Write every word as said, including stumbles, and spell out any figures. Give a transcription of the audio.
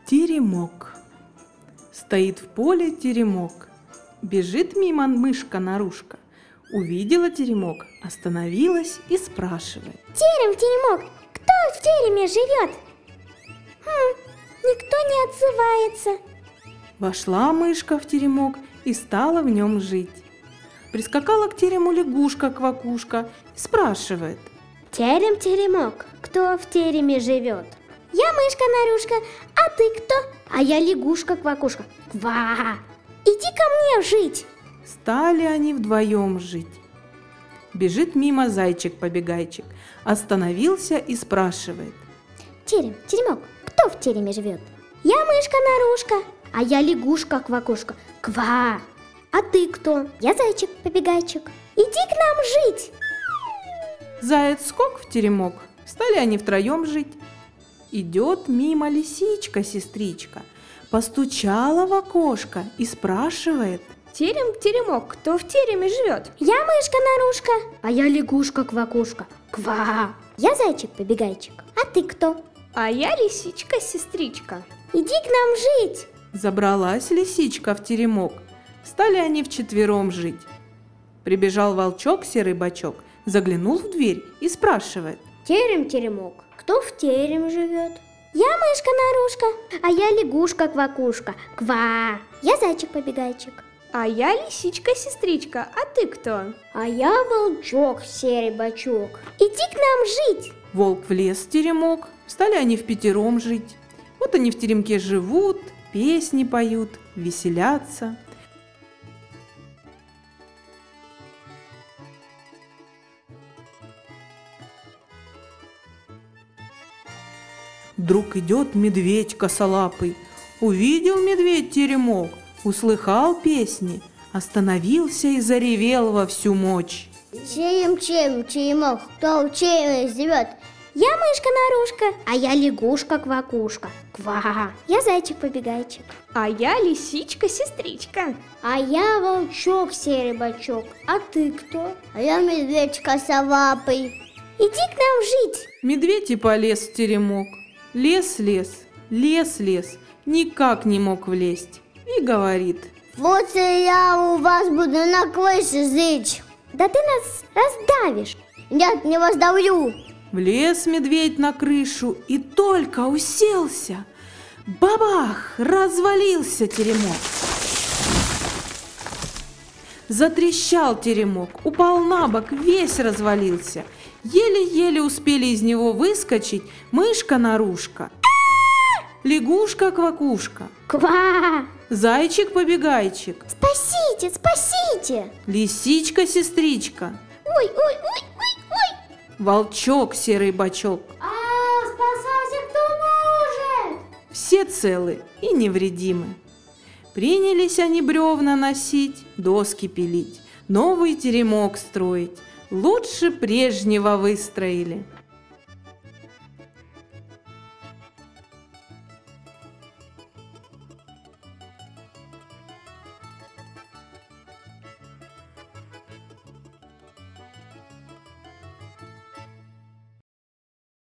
Теремок. Стоит в поле теремок. Бежит мимо мышка-нарушка. Увидела теремок, остановилась и спрашивает. Терем, теремок, кто в тереме живет? Хм, никто не отзывается. Вошла мышка в теремок и стала в нем жить. Прискакала к терему лягушка-квакушка и спрашивает. Терем, теремок, кто в тереме живет? Я мышка-нарушка, а ты кто? А я лягушка-квакушка. Ква! Иди ко мне жить. Стали они вдвоем жить. Бежит мимо зайчик-побегайчик, остановился и спрашивает. Терем, теремок, кто в тереме живет? Я мышка-нарушка, а я лягушка-квакушка. Ква! А ты кто? Я зайчик-побегайчик. Иди к нам жить. Заяц скок в теремок, стали они втроем жить. Идет мимо лисичка-сестричка, постучала в окошко и спрашивает. Терем, теремок, кто в тереме живет? Я мышка-нарушка, а я лягушка-квакушка. Ква! Я зайчик-побегайчик, а ты кто? А я лисичка-сестричка. Иди к нам жить. Забралась лисичка в теремок, стали они вчетвером жить. Прибежал волчок серый бочок, заглянул в дверь и спрашивает. Терем, теремок, кто в тереме живет? Я мышка-нарушка, а я лягушка-квакушка. Ква! Я зайчик-побегайчик. А я лисичка-сестричка, а ты кто? А я волчок серый бочок. Иди к нам жить. Волк влез в теремок, стали они впятером жить. Вот они в теремке живут, песни поют, веселятся. Вдруг идет медведь косолапый. Увидел медведь теремок, услыхал песни, остановился и заревел во всю мощь. Терем, терем, теремок, кто в тереме живет? Я мышка-нарушка, а я лягушка-квакушка. Ква! Я зайчик-побегайчик. А я лисичка-сестричка. А я волчок серый бочок. А ты кто? А я медведь косолапый. Иди к нам жить. Медведь и полез в теремок. Лес, лес, лес, лес, никак не мог влезть. И говорит. Вот я у вас буду на крыше жить. Да ты нас раздавишь. Нет, не раздавлю. Влез медведь на крышу и только уселся. Бабах! Развалился теремок. Затрещал теремок, упал на бок, весь развалился. Еле-еле успели из него выскочить мышка-нарушка, лягушка-квакушка, Ква! зайчик-побегайчик, Спасите, спасите! лисичка-сестричка, Ой, ой, ой, ой, ой! волчок серый бочок. А, спасайте, кто может! Все целы и невредимы. Принялись они бревна носить, доски пилить, новый теремок строить. Лучше прежнего выстроили.